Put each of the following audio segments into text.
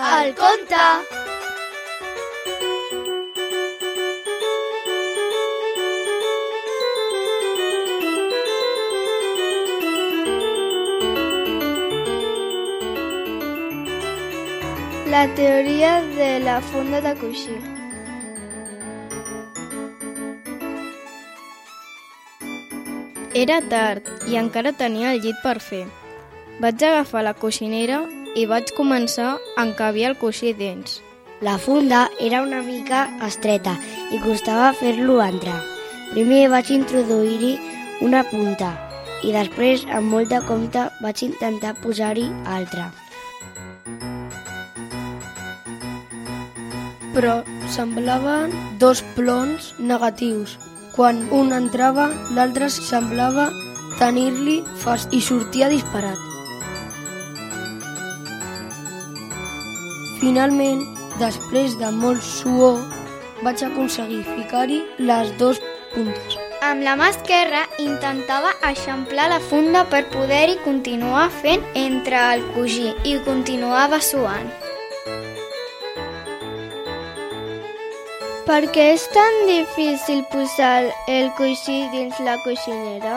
El conte! La teoria de la funda de coixí. Era tard i encara tenia el llit per fer. Vaig agafar la coixinera i vaig començar a encabir el coixí dins. La funda era una mica estreta i costava fer-lo entrar. Primer vaig introduir-hi una punta i després, amb molt de compte, vaig intentar posar-hi altra. Però semblaven dos plons negatius. Quan un entrava, l'altre semblava tenir-li fast i sortia disparat. Finalment, després de molt suor, vaig aconseguir ficar-hi les dues puntes. Amb la mà esquerra intentava eixamplar la funda per poder-hi continuar fent entre el coixí i continuava suant. Per què és tan difícil posar el coixí dins la coixinera?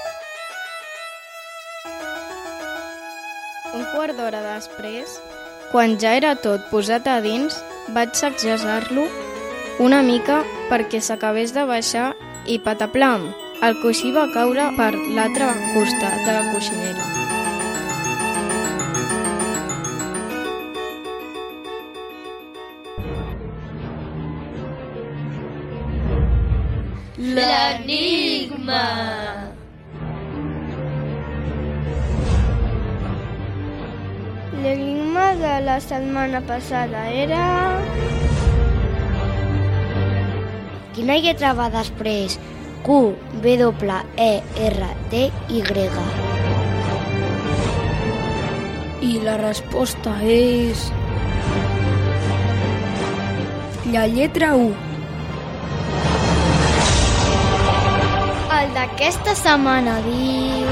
Un quart d'hora després, quan ja era tot posat a dins, vaig sacsejar-lo una mica perquè s'acabés de baixar i pataplam, el coixí va caure per l'altre costat de la coixinera. L'enigma! L'enigma de la setmana passada era... Quina lletra va després? Q-W-E-R-T-Y. I la resposta és... la lletra U. El d'aquesta setmana diu...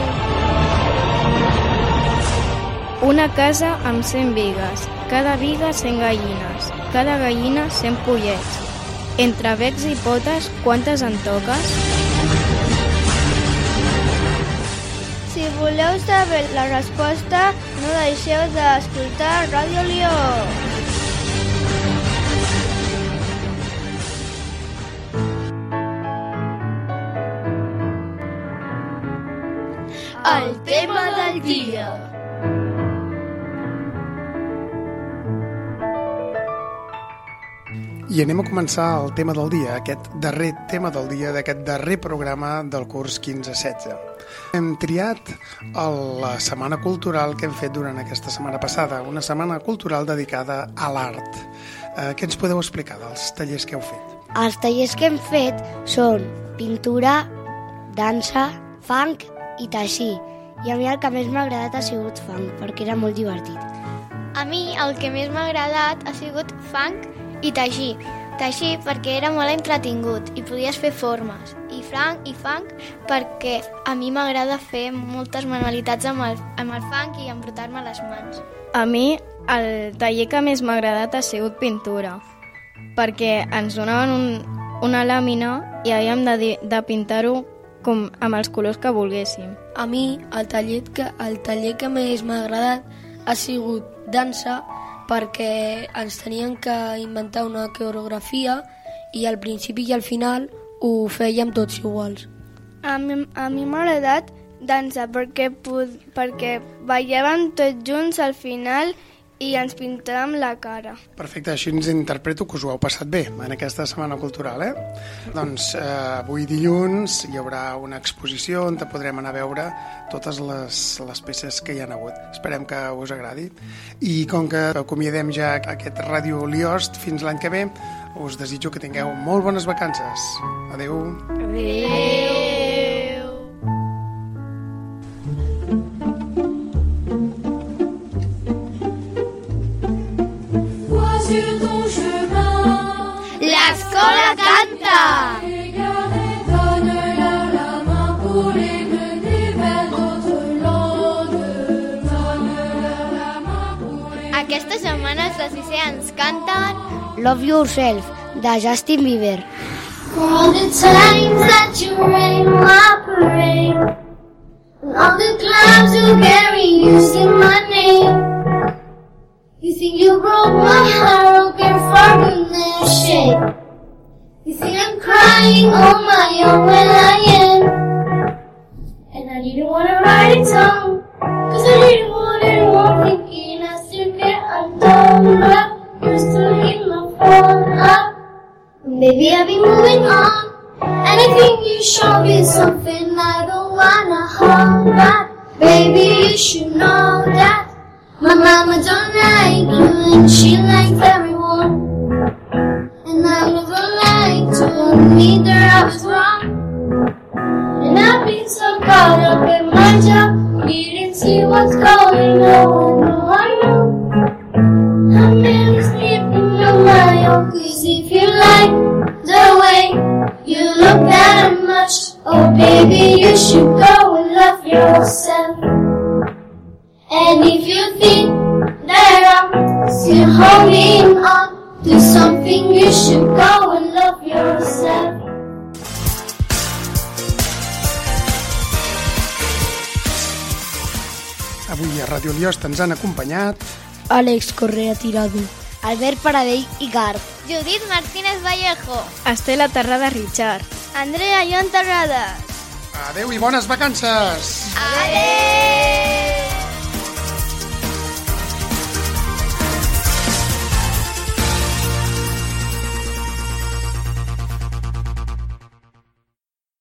Una casa amb 100 bigues, cada biga 100 gallines, cada gallina 100 pollets. Entre becs i potes, quantes en toques? Si voleu saber la resposta, no deixeu d'escoltar Ràdio Lió. El tema del dia. I anem a començar el tema del dia, aquest darrer tema del dia d'aquest darrer programa del curs 15-16. Hem triat la setmana cultural que hem fet durant aquesta setmana passada, una setmana cultural dedicada a l'art. Què ens podeu explicar dels tallers que heu fet? Els tallers que hem fet són pintura, dansa, funk i teixir. I a mi el que més m'ha agradat ha sigut funk, perquè era molt divertit. A mi el que més m'ha agradat ha sigut funk i teixir. Teixir perquè era molt entretingut i podies fer formes. I funk perquè a mi m'agrada fer moltes manualitats amb el funk i embrutar-me les mans. A mi el taller que més m'ha agradat ha sigut pintura, perquè ens donaven una làmina i havíem de pintar-ho com amb els colors que volguéssim. A mi el taller que més m'ha agradat ha sigut dansa, perquè ens tenien que inventar una coreografia i al principi i al final ho fèiem tots iguals. A mi m'ha agradat dansa perquè ballàvem tots junts al final i ens pintàvem la cara. Perfecte, així ens interpreto que us ho heu passat bé en aquesta setmana cultural, Doncs avui dilluns hi haurà una exposició on podrem anar a veure totes les peces que hi ha hagut. Esperem que us agradi. I com que acomiadem ja aquest Ràdio Liost fins l'any que ve, us desitjo que tingueu molt bones vacances. Adeu. Adeu. L'escola canta! Aquesta setmana els de sisè ens canten Love Yourself, de Justin Bieber. For all the times that you rain my parade, and all the clouds you carry using my name. You think you broke my heart, broken for goodness sake. You think I'm crying on my own, well I am. And I didn't wanna write it down, cause I didn't want anyone thinking I still get undone. But you're still in my phone up. Maybe I've been moving on, and I think you should be something I don't wanna hold back. Baby, you should know that my mama don't like you and she likes everyone. And I'm never like to admit that I was wrong. And I've been so caught up in my job, didn't see what's going on. No, I know I'm barely sleeping on my own. Cause if you like the way you look that much, oh baby, you should go and love yourself. And if you think that I'm still holding on to something, you should go and love yourself. Avui a Ràdio Liost ens han acompanyat Àlex Correa Tirado, Albert Paradell i Garb. Judit Martínez Vallejo, Estela Terrada Richard. Andrea Llon Terrades. Adeu i bones vacances! Adeu!